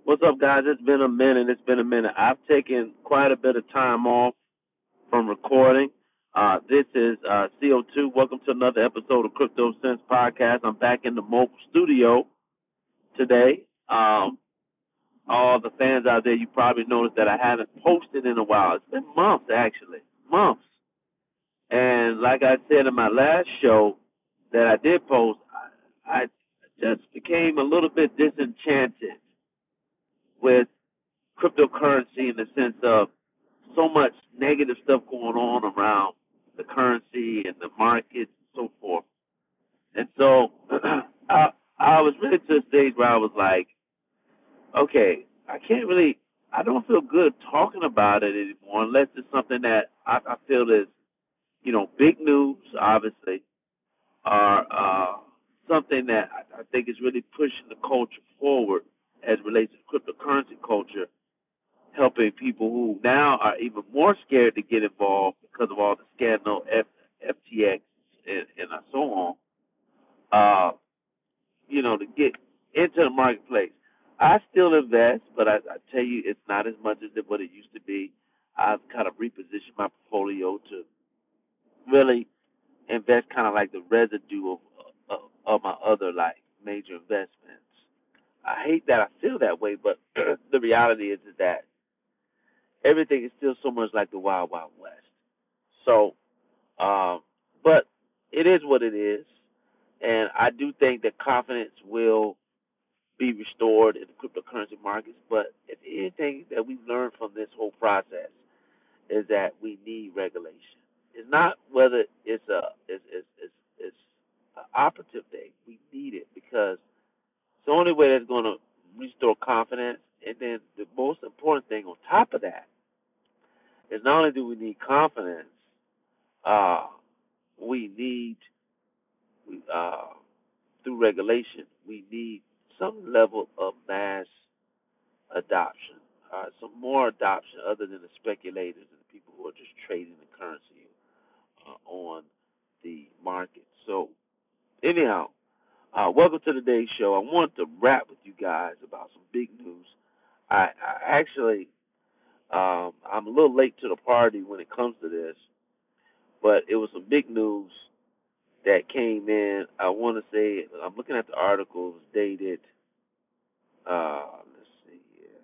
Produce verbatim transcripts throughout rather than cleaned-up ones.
What's up, guys? It's been a minute. It's been a minute. I've taken quite a bit of time off from recording. Uh, this is uh, C O two. Welcome to another episode of Crypto Sense Podcast. I'm back in the mobile studio today. Um, all the fans out there, you probably noticed that I haven't posted in a while. It's been months, actually. Months. And like I said in my last show that I did post, I, I just became a little bit disenchanted with cryptocurrency in the sense of so much negative stuff going on around the currency and the markets and so forth. And so I, I was really to a stage where I was like, okay, I can't really, I don't feel good talking about it anymore unless it's something that I, I feel is, you know, big news, obviously, or uh, something that I, I think is really pushing the culture forward as it relates to cryptocurrency culture, helping people who now are even more scared to get involved because of all the scandal, F, FTX, and, and so on, uh, you know, to get into the marketplace. I still invest, but I, I tell you, it's not as much as it, what it used to be. I've kind of repositioned my portfolio to really invest kind of like the residue of, of, of my other, like, major investments. I hate that I feel that way, but the reality is, is that everything is still so much like the Wild Wild West. So, um, but it is what it is, and I do think that confidence will be restored in the cryptocurrency markets. But if anything that we've learned from this whole process is that we need regulation. It's not whether it's a it's it's it's, it's an operative thing. We need it because it's the only way that's going to restore confidence. And then the most important thing on top of that is not only do we need confidence, uh, we need, we, uh, through regulation, we need some level of mass adoption, uh, some more adoption other than the speculators and the people who are just trading the currency uh, on the market. So, anyhow, uh, welcome to today's show. I want to rap with you guys about some big news. I, I actually Um, I'm a little late to the party when it comes to this, but it was some big news that came in. I want to say, I'm looking at the article, it was dated, uh, let's see here.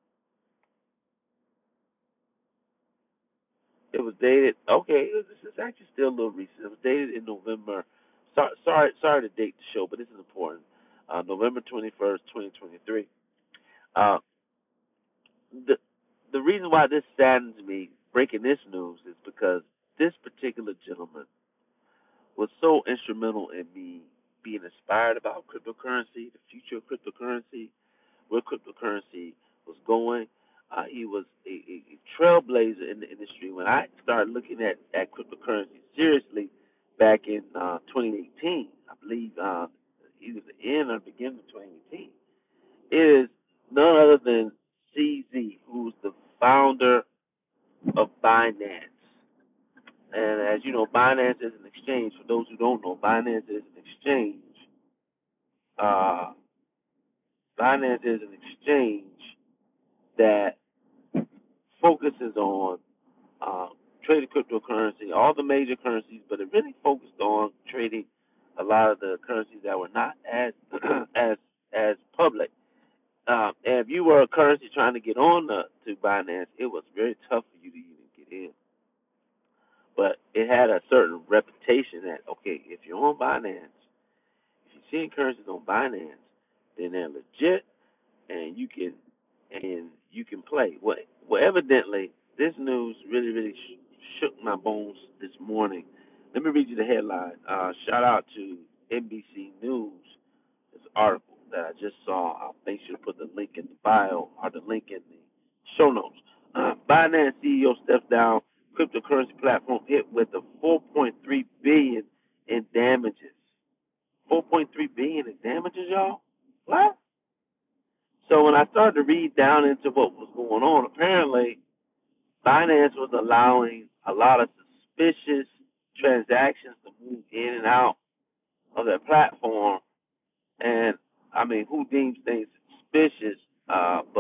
It was dated, okay, this is actually still a little recent. It was dated in November. Sorry, sorry, sorry to date the show, but this is important. Uh, November twenty-first, twenty twenty-three. Uh, the, the reason why this saddens me, breaking this news, is because this particular gentleman was so instrumental in me being inspired about cryptocurrency, the future of cryptocurrency, where cryptocurrency was going. Uh, he was a, a, a trailblazer in the industry. When I started looking at, at cryptocurrency seriously back in uh, twenty eighteen, I believe uh, either the end or the beginning of twenty eighteen, it is none other than C Z, who's the founder of Binance. And as you know, Binance is an exchange. For those who don't know, Binance is an exchange. Uh, Binance is an exchange that focuses on uh, trading cryptocurrency, all the major currencies, but it really focused on trading a lot of the currencies that were not as as as public. Um, and if you were a currency trying to get on the, to Binance, it was very tough for you to even get in. But it had a certain reputation that, okay, if you're on Binance, if you're seeing currencies on Binance, then they're legit, and you can and you can play. Well, well evidently, this news really, really sh- shook my bones this morning. Let me read you the headline. Uh, shout out to N B C News. This article that I just saw. I'll make sure to put the link in the bio or the link in the show notes. Uh, Binance C E O steps down. Cryptocurrency platform hit with a four point three billion dollars in damages. four point three billion dollars in damages, y'all? What? So when I started to read down into what was going on, apparently Binance was allowing a lot of suspicious transactions to move in and out of their platform. And, I mean, who deems things suspicious? Uh,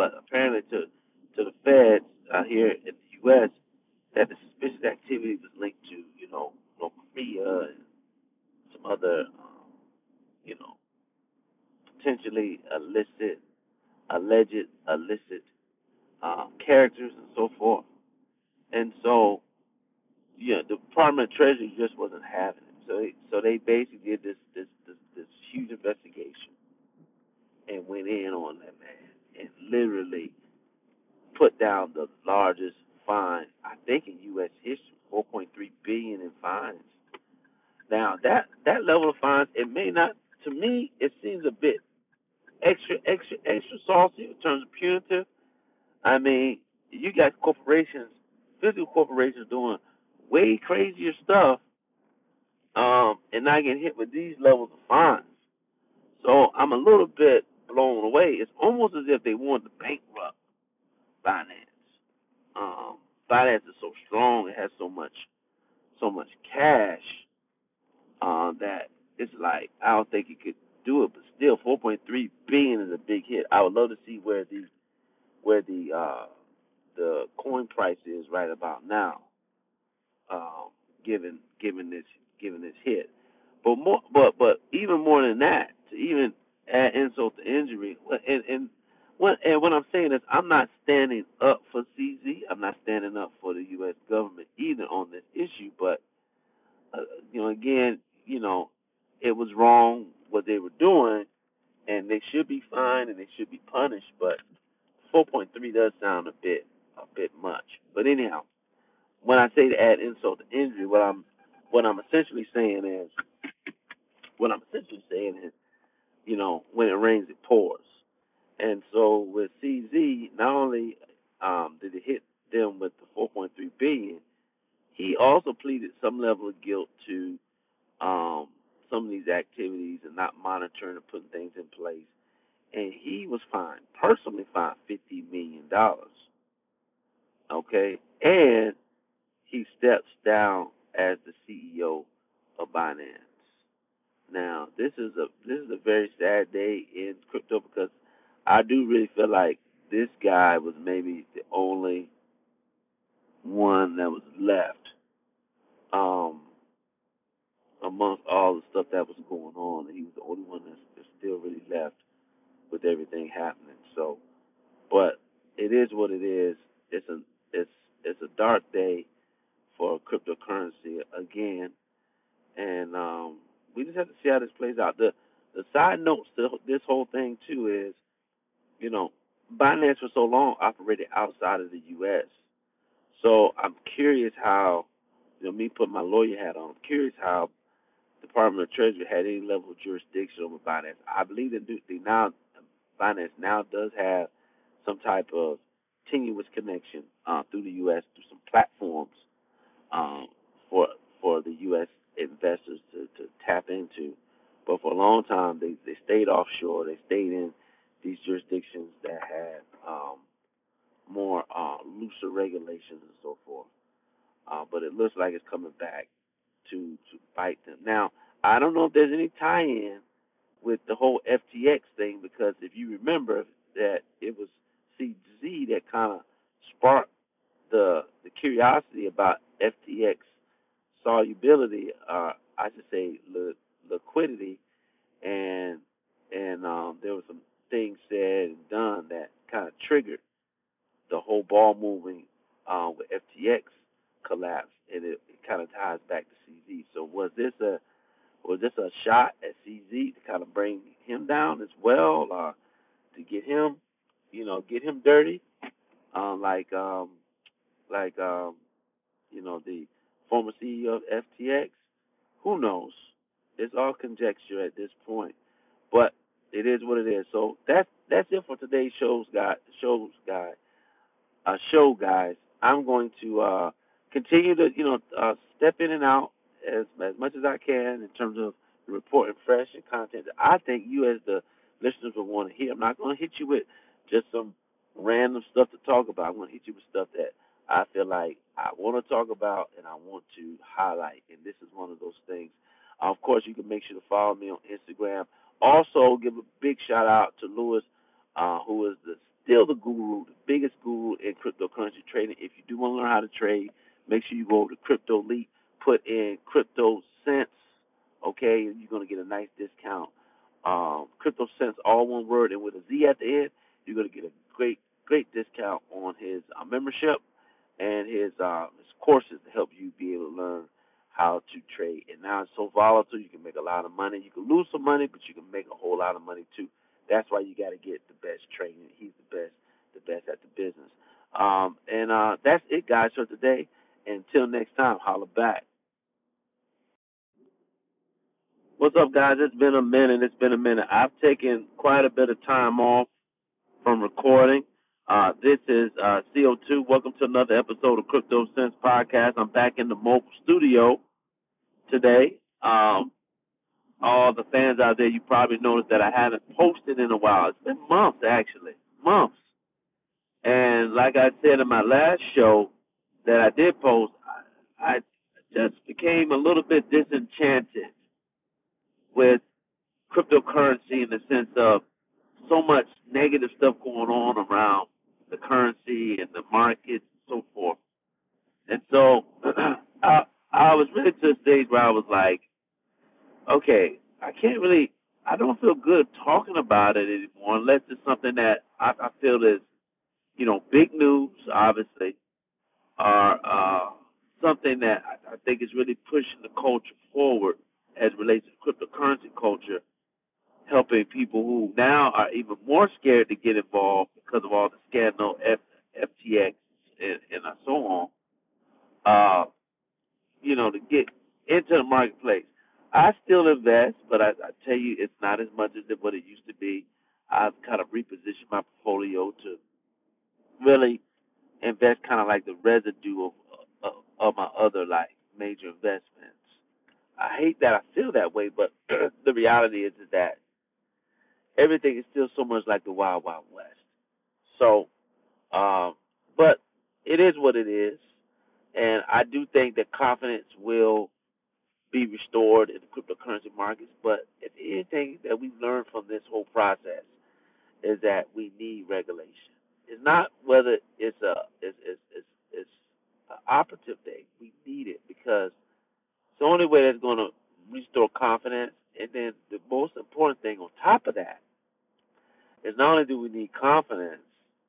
illicit, alleged illicit um, characters and so forth. And so, yeah, the Department of Treasury just wasn't having it. So, they, so they basically did this this this, this huge investigation and went in on that man and literally put down the largest fine, I think, in U S history, four point three billion dollars in fines. Now that that level of fines, it may not, to me, it seems a bit extra, extra, extra saucy in terms of punitive. I mean, you got corporations, physical corporations, doing way crazier stuff, um, and not getting hit with these levels of fines. So I'm a little bit blown away. It's almost as if they wanted to bankrupt Binance. Um, Binance is so strong; it has so much, so much cash uh, that it's like I don't think it could do it. But still, four point three billion is a big hit. I would love to see where the where the uh, the coin price is right about now, um, given given this given this hit. But more, but but even more than that, to even add insult to injury, and and what and what I'm saying is, I'm not standing up for C Z. I'm not standing up for the U S government either on this issue. But uh, you know, again, you know, it was wrong what they were doing, and they should be fined and they should be punished. But four point three does sound a bit a bit much. But anyhow, when I say to add insult to injury, what I'm what I'm essentially saying is what I'm essentially saying is, you know, when it rains, it pours. And so with C Z, not only um, did it hit them with the four point three billion dollars, he also pleaded some level of guilt to um, some of these activities and not monitoring and putting things in place. And he was fined, personally fined fifty million dollars. Okay? And he steps down as the C E O of Binance. Now, this is a this is a very sad day in crypto because I do really feel like this guy was maybe the only one that was left um, amongst all the stuff that was going on. And he was the only one that's, that's still really left with everything happening. So, but it is what it is. It's a it's it's a dark day for cryptocurrency again, and um, we just have to see how this plays out. The the side notes to this whole thing too is, you know, Binance for so long operated outside of the U S. So I'm curious how, you know, me putting my lawyer hat on, I'm curious how the Department of Treasury had any level of jurisdiction over Binance. I believe that they now Binance now does have some type of tenuous connection uh, through the U S through some platforms um, for for the U S investors to, to tap into. But for a long time, they, they stayed offshore. They stayed in these jurisdictions that had um, more uh, looser regulations and so forth. Uh, but it looks like it's coming back to, to bite them. Now, I don't know if there's any tie-in with the whole F T X thing, because if you remember that it was C Z that kind of sparked the the curiosity about F T X solubility, uh, I should say li- liquidity, and and um, there was some things said and done that kind of triggered the whole ball moving uh, with F T X collapse, and it, it kind of ties back to C Z. So was this a was this a shot at C Z to kind of bring him down as well, or to get him, you know, get him dirty, uh, like um, like um, you know, the former C E O of F T X? Who knows? It's all conjecture at this point, but it is what it is. So that's that's it for today's shows, guy. Shows, guy. Uh, show, guys. I'm going to uh, continue to, you know, uh, step in and out as as much as I can in terms of reporting fresh and content that I think you as the listeners will want to hear. I'm not going to hit you with just some random stuff to talk about. I'm going to hit you with stuff that I feel like I want to talk about and I want to highlight, and this is one of those things. Uh, of course, you can make sure to follow me on Instagram. Also, give a big shout out to Lewis, uh, who is the still the guru, the biggest guru in cryptocurrency trading. If you do want to learn how to trade, make sure you go over to Crypto Leap, put in Crypto Cents, okay? You're going to get a nice discount um, Crypto Sense, all one word and with a Z at the end, you're going to get a great, great discount on his uh, membership and his, uh, his courses to help you be able to learn how to trade. And now it's so volatile, you can make a lot of money. You can lose some money, but you can make a whole lot of money too. That's why you got to get the best training. He's the best, the best at the business. Um, and uh, that's it, guys, for today. Until next time, holla back. What's up, guys? It's been a minute. It's been a minute. I've taken quite a bit of time off from recording. Uh, this is uh, C O two. Welcome to another episode of Crypto Sense Podcast. I'm back in the mobile studio today. Um, all the fans out there, you probably noticed that I haven't posted in a while. It's been months, actually. Months. And like I said in my last show that I did post, I, I just became a little bit disenchanted with cryptocurrency in the sense of so much negative stuff going on around the currency and the markets and so forth. And so I, I was really to a stage where I was like, okay, I can't really, I don't feel good talking about it anymore unless it's something that I, I feel is, you know, big news, obviously, or uh, something that I, I think is really pushing the culture forward as it relates to cryptocurrency culture, helping people who now are even more scared to get involved because of all the scandal, F, FTX, and, and so on, uh, you know, to get into the marketplace. I still invest, but I, I tell you, it's not as much as what it used to be. I've kind of repositioned my portfolio to really invest kind of like the residue of, of, of my other, like, major investments. I hate that I feel that way, but the reality is, is that everything is still so much like the Wild Wild West. So, um, but it is what it is, and I do think that confidence will be restored in the cryptocurrency markets. But if anything that we've learned from this whole process is that we need regulation. It's not whether it's a it's it's it's, it's an operative thing. We need it because it's the only way that's going to restore confidence. And then the most important thing on top of that is not only do we need confidence,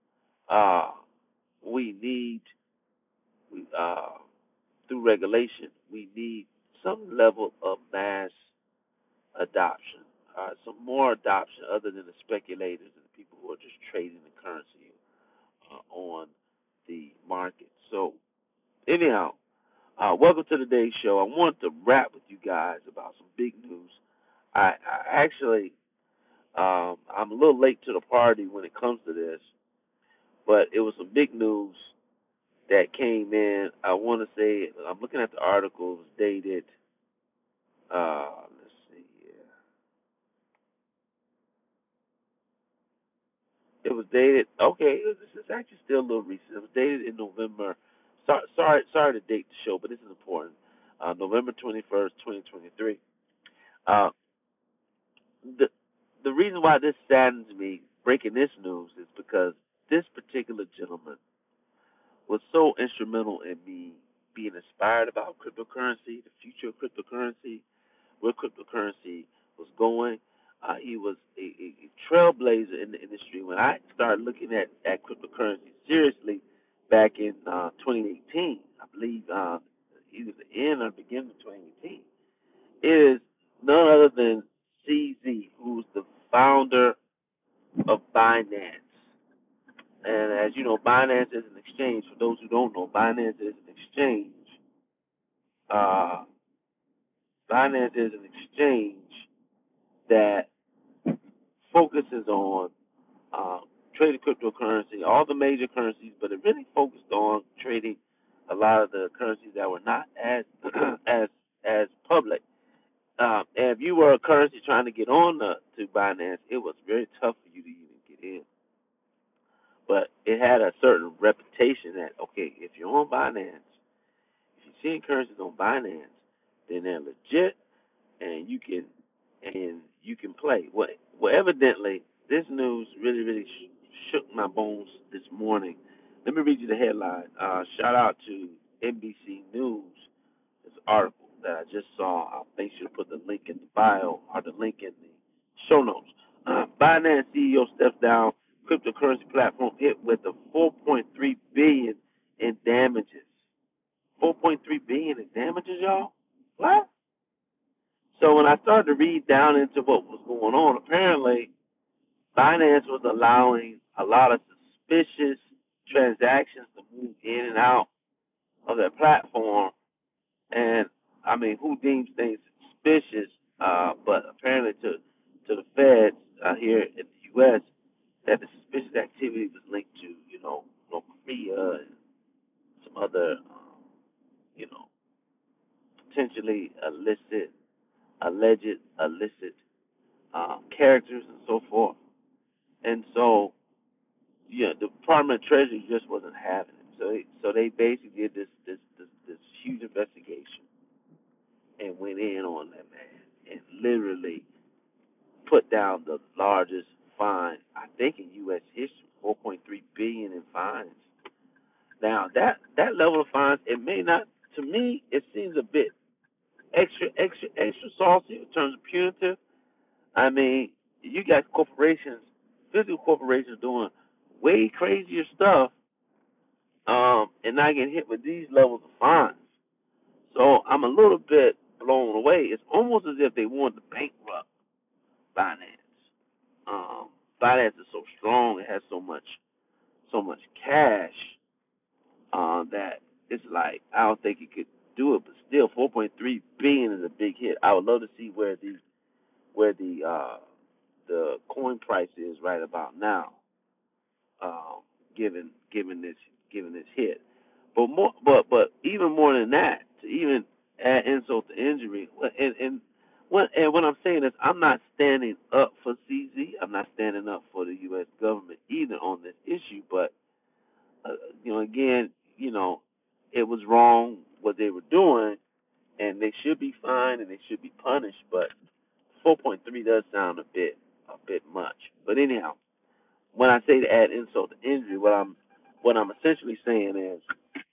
uh, we need we, uh, through regulation, we need some level of mass adoption, uh, some more adoption other than the speculators and the people who are just trading the currency uh, on the market. So, anyhow, uh, welcome to today's show. I want to rap with you guys about some big news. I, I actually, um, I'm a little late to the party when it comes to this, but it was some big news that came in. I want to say, I'm looking at the article, it was dated, uh, let's see here. It was dated, okay, this is actually still a little recent. It was dated in November. Sorry, sorry, sorry to date the show, but this is important. Uh, November twenty-first, twenty twenty-three. Uh, the, the reason why this saddens me, breaking this news, is because this particular gentleman was so instrumental in me being inspired about cryptocurrency, the future of cryptocurrency, where cryptocurrency was going. Uh, he was a, a, a trailblazer in the industry when I started looking at, at cryptocurrency seriously back in uh, twenty eighteen. I believe uh, either the end or beginning of twenty eighteen. It is none other than C Z, who's the founder of Binance. And as you know, Binance is an exchange. For those who don't know, Binance is an exchange. Uh, Binance is an exchange that focuses on uh, trading cryptocurrency, all the major currencies, but it really focused on trading a lot of the currencies that were not as as as public. Um, and if you were a currency trying to get on the, to Binance, it was very tough for you to even get in. But it had a certain reputation that, okay, if you're on Binance, if you're seeing currencies on Binance, then they're legit, and you can and you can play. Well, well evidently, this news really, really sh- shook my bones this morning. Let me read you the headline. Uh, shout out to N B C News. This article that I just saw. I'll make sure to put the link in the bio or the link in the Show notes. Uh, Binance C E O steps down. Cryptocurrency platform hit with a four point three billion in damages. four point three billion in damages, y'all. What? So when I started to read down into what was going on, apparently Binance was allowing a lot of suspicious transactions to move in and out of their platform. And I mean, who deems things suspicious? Uh, but apparently, to to the feds uh, here in the U S, that the suspicious activity was linked to, you know, North Korea and some other, um, you know, potentially illicit, alleged illicit um, characters and so forth. And so, yeah, the Department of Treasury just wasn't having it. So, they, so they basically did this this this, this huge investigation and went in on that man and literally put down the largest fine, I think, in U S history, four point three billion dollars in fines. Now that that level of fines, it may not, to me, it seems a bit extra, extra, extra saucy in terms of punitive. I mean, you got corporations, physical corporations, doing way crazier stuff, um, and not getting hit with these levels of fines. So I'm a little bit blown away. It's almost as if they wanted to bankrupt Binance. Um, Binance is so strong; it has so much, so much cash uh, that it's like I don't think it could do it. But still, four point three billion dollars is a big hit. I would love to see where the where the uh, the coin price is right about now, um, given given this given this hit. But more, but but even more than that, to even add insult to injury, and and what and what I'm saying is, I'm not standing up for C Z. I'm not standing up for the U S government either on this issue. But uh, you know, again, you know, it was wrong what they were doing, and they should be fined and they should be punished. But four point three does sound a bit a bit much. But anyhow, when I say to add insult to injury, what I'm what I'm essentially saying is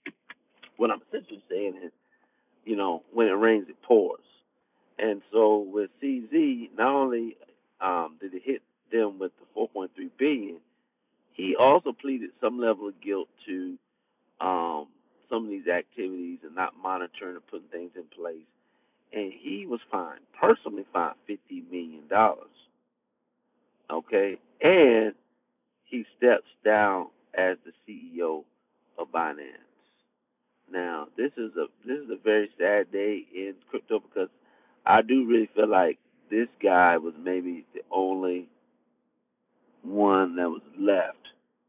what I'm essentially saying is, you know, when it rains, it pours. And so with C Z, not only um, did it hit them with the four point three billion dollars, he also pleaded some level of guilt to um, some of these activities and not monitoring and putting things in place. And he was fined, personally fined fifty million dollars. Okay, and he steps down as the C E O of Binance. Now, this is a this is a very sad day in crypto because I do really feel like this guy was maybe the only one that was left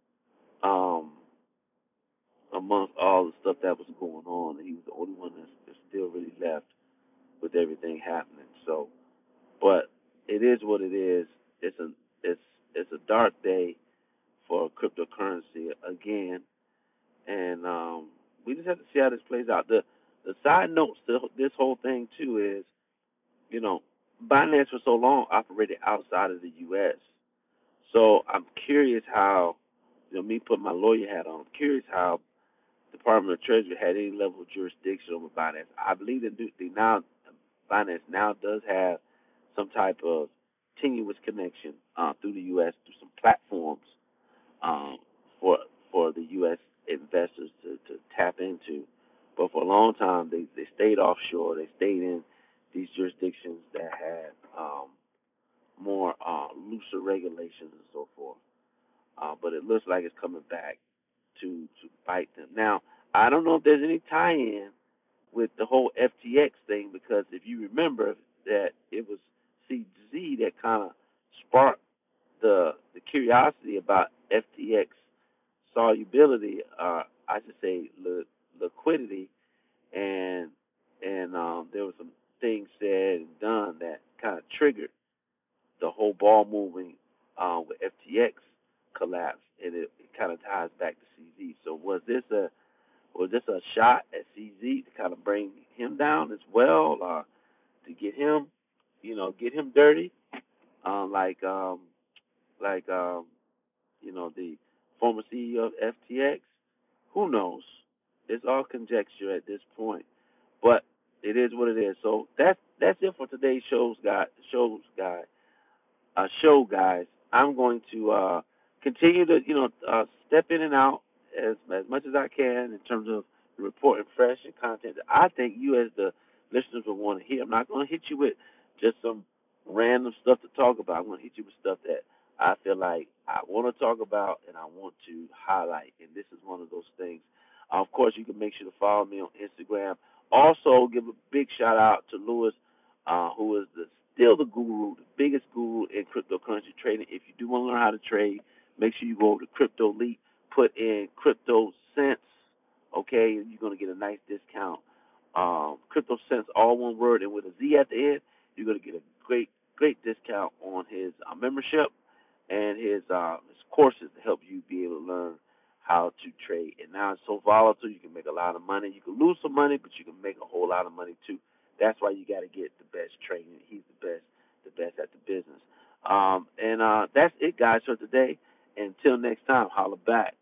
um, amongst all the stuff that was going on. He was the only one that's, that's still really left with everything happening. So, but it is what it is. It's a it's it's a dark day for cryptocurrency again, and um, we just have to see how this plays out. The the side notes to this whole thing too is, you know, Binance for so long operated outside of the U S. So I'm curious how, you know, me putting my lawyer hat on, I'm curious how Department of Treasury had any level of jurisdiction over Binance. I believe that they now Binance now does have some type of tenuous connection uh, through the U S through some platforms um, for for the U S investors to, to tap into. But for a long time, they, they stayed offshore. They stayed in these jurisdictions that had um, more uh, looser regulations and so forth. Uh, but it looks like it's coming back to, to bite them. Now, I don't know if there's any tie-in with the whole F T X thing, because if you remember that it was C Z that kind of sparked the the curiosity about F T X solubility, uh, I should say li- liquidity, and and um, there was some things said and done that kind of triggered the whole ball moving uh, with F T X collapse, and it, it kind of ties back to C Z. So was this a was this a shot at C Z to kind of bring him down as well, or to get him, you know, get him dirty, uh, like um, like um, you know, the former C E O of F T X? Who knows? It's all conjecture at this point, but it is what it is. So that's that's it for today's shows, guy. Shows, guy. uh, show, guys, I'm going to uh, continue to, you know, uh, step in and out as as much as I can in terms of reporting fresh and content that I think you as the listeners will want to hear. I'm not going to hit you with just some random stuff to talk about. I'm going to hit you with stuff that I feel like I want to talk about and I want to highlight. And this is one of those things. Uh, of course, you can make sure to follow me on Instagram. Also, give a big shout out to Lewis, uh, who is the still the guru, the biggest guru in cryptocurrency trading. If you do want to learn how to trade, make sure you go over to Crypto Leap, put in Crypto Sense, okay? You're going to get a nice discount. Um, Crypto Sense, all one word, and with a Z at the end, you're going to get a great, great discount on his uh, membership and his uh, his courses to help you be able to learn how to trade. And now it's so volatile, you can make a lot of money. You can lose some money, but you can make a whole lot of money too. That's why you got to get the best training. He's the best, the best at the business. Um, and uh, that's it, guys, for today. Until next time, holla back.